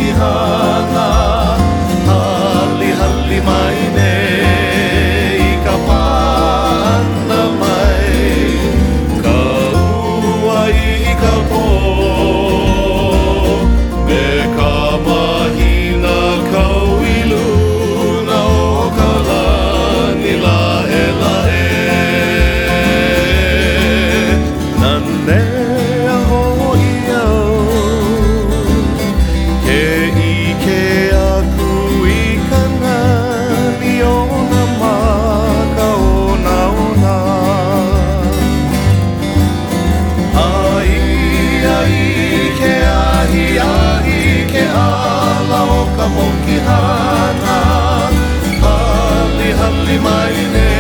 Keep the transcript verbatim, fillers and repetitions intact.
mokihana hali hali mai nei I ka pāna mai ka ua I ka pō me ka mahina kau I luna o ka lani lahe lahe Nanea hoi au Ke ike aku I ka nani o na maka o na ona Ai ai ke ahi ahi ke ala o ka mokihana Hali hali mai ne